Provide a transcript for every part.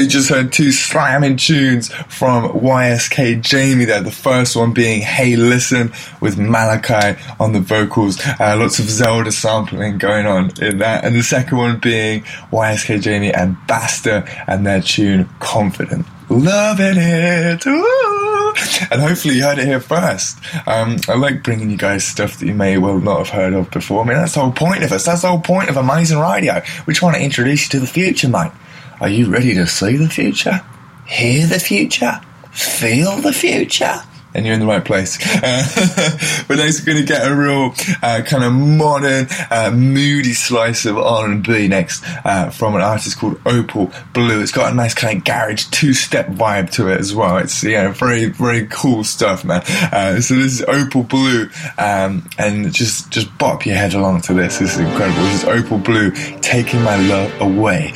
you just heard two slamming tunes from YSK Jamie there. The first one being Hey Listen with Malachi on the vocals. Lots of Zelda sampling going on in that. And the second one being YSK Jamie and Basta and their tune Confident. Loving it. Ooh. And hopefully you heard it here first. I like bringing you guys stuff that you may well not have heard of before. I mean, that's the whole point of us. That's the whole point of Amazing Radio. We're trying to introduce you to the future, mate. Are you ready to see the future? Hear the future? Feel the future? And you're in the right place. But next we're going to get a real kind of modern, moody slice of R&B next from an artist called Opal Blue. It's got a nice kind of garage two-step vibe to it as well. It's very, very cool stuff, man. So this is Opal Blue, and just bop your head along to this. This is incredible. This is Opal Blue, Taking My Love Away.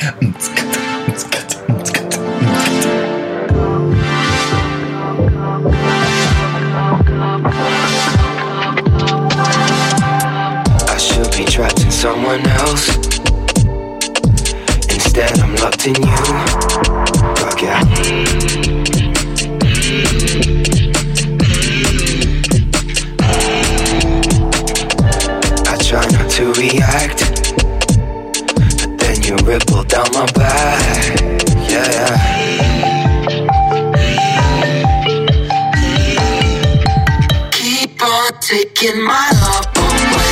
Trapped in someone else. Instead I'm locked in you. Fuck yeah. I try not to react, but then you ripple down my back. Yeah. Keep on taking my love away.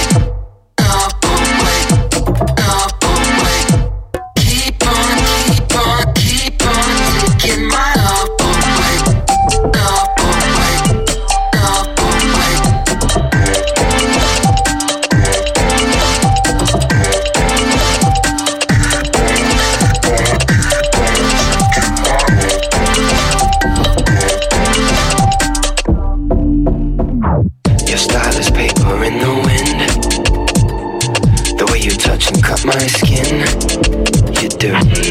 My skin, you do.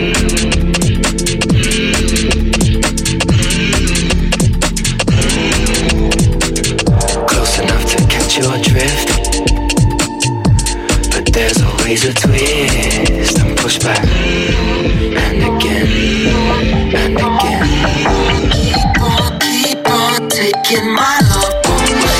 Close enough to catch your drift, but there's always a twist and push back, and again, and again. Keep on taking my love away.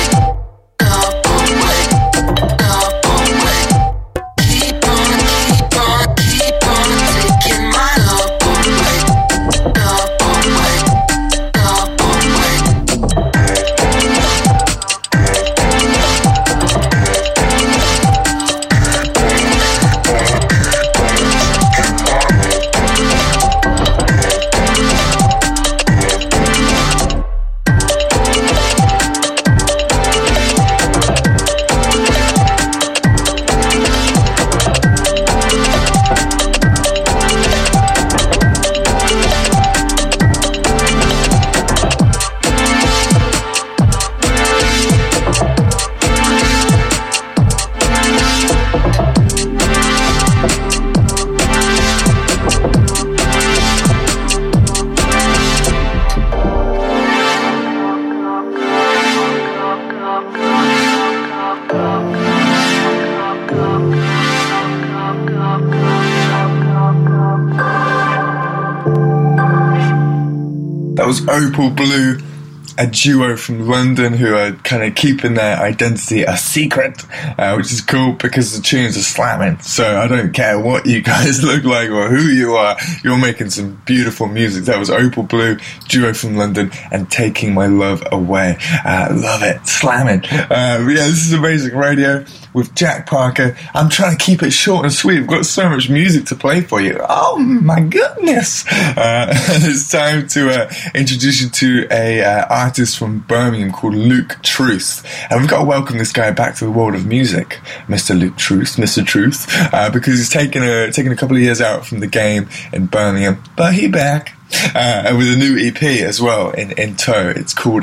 That was Opal Blue, a duo from London who are kind of keeping their identity a secret, which is cool because the tunes are slamming. So I don't care what you guys look like or who you are, you're making some beautiful music. That was Opal Blue, duo from London, and Taking My Love Away. Love it, slamming. Yeah, this is Amazing Radio with Jack Parker. I'm trying to keep it short and sweet. We've got so much music to play for you. Oh my goodness. It's time to introduce you to a artist from Birmingham called Luke Truth. And we've got to welcome this guy back to the world of music, Mr. Luke Truth, Mr. Truth, because he's taken a couple of years out from the game in Birmingham, but he's back. With a new EP as well in tow. It's called